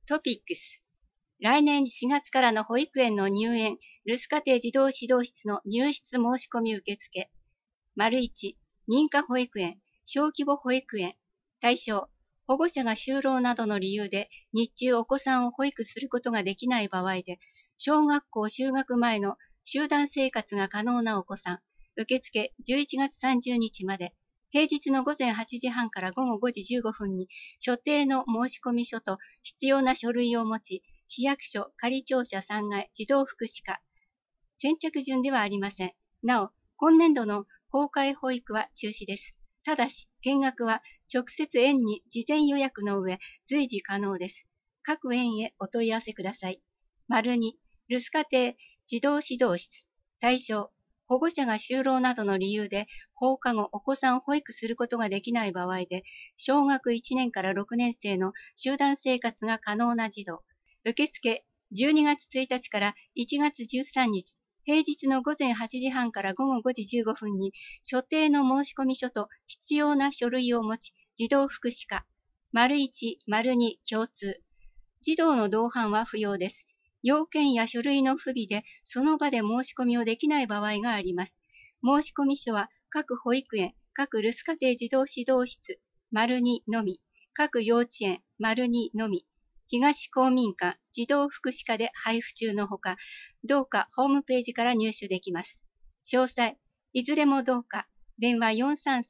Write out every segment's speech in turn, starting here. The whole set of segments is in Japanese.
トピックス。来年4月からの保育園の入園、留守家庭児童指導室の入室申し込み受付。丸1、認可保育園、小規模保育園。対象、保護者が就労などの理由で日中お子さんを保育することができない場合で、小学校就学前の集団生活が可能なお子さん。受付11月30日まで。平日の午前8時半から午後5時15分に所定の申込書と必要な書類を持ち、市役所、仮庁舎3階、児童福祉課。先着順ではありません。なお、今年度の公開保育は中止です。ただし、見学は直接園に事前予約の上、随時可能です。各園へお問い合わせください。丸2、留守家庭児童指導室。対象、保護者が就労などの理由で放課後お子さんを保育することができない場合で、小学1年から6年生の集団生活が可能な児童。受付12月1日から1月13日、平日の午前8時半から午後5時15分に所定の申込書と必要な書類を持ち、児童福祉課。丸1、丸2共通。児童の同伴は不要です。要件や書類の不備でその場で申し込みをできない場合があります。申込書は各保育園、各留守家庭児童指導室、丸2のみ、各幼稚園、丸2のみ、東公民館、児童福祉課で配布中のほか、どうかホームページから入手できます。詳細、いずれもどうか、電話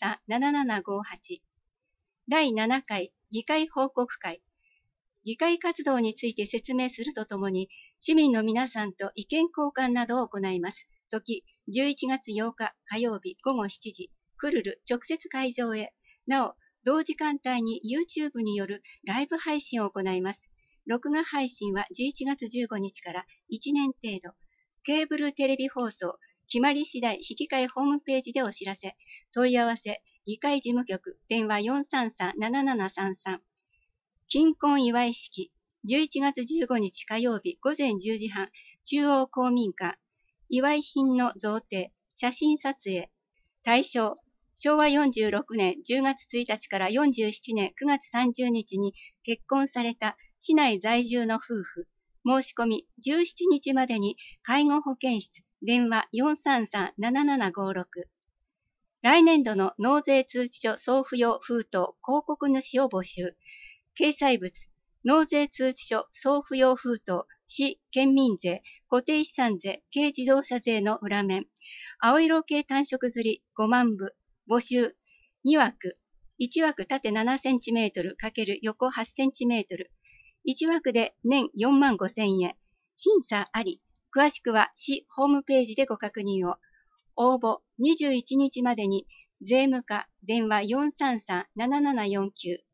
433-7758。第7回議会報告会。議会活動について説明するとともに、市民の皆さんと意見交換などを行います。時、11月8日火曜日午後7時、クルル直接会場へ。なお、同時間帯に YouTube によるライブ配信を行います。録画配信は11月15日から1年程度。ケーブルテレビ放送、決まり次第引き換えホームページでお知らせ。問い合わせ、議会事務局、電話 433-7733。金婚祝い式、11月15日火曜日午前10時半、中央公民館。祝い品の贈呈、写真撮影。対象、昭和46年10月1日から47年9月30日に結婚された市内在住の夫婦。申し込み17日までに介護保健室、電話 433-7756。来年度の納税通知書送付用封筒広告主を募集。掲載物、納税通知書送付用封筒、市、県民税、固定資産税、軽自動車税の裏面、青色系単色刷り5万部、募集、2枠、1枠縦7センチメートル×横8センチメートル、1枠で年4万5千円、審査あり、詳しくは市ホームページでご確認を。応募21日までに、税務課電話 433-7749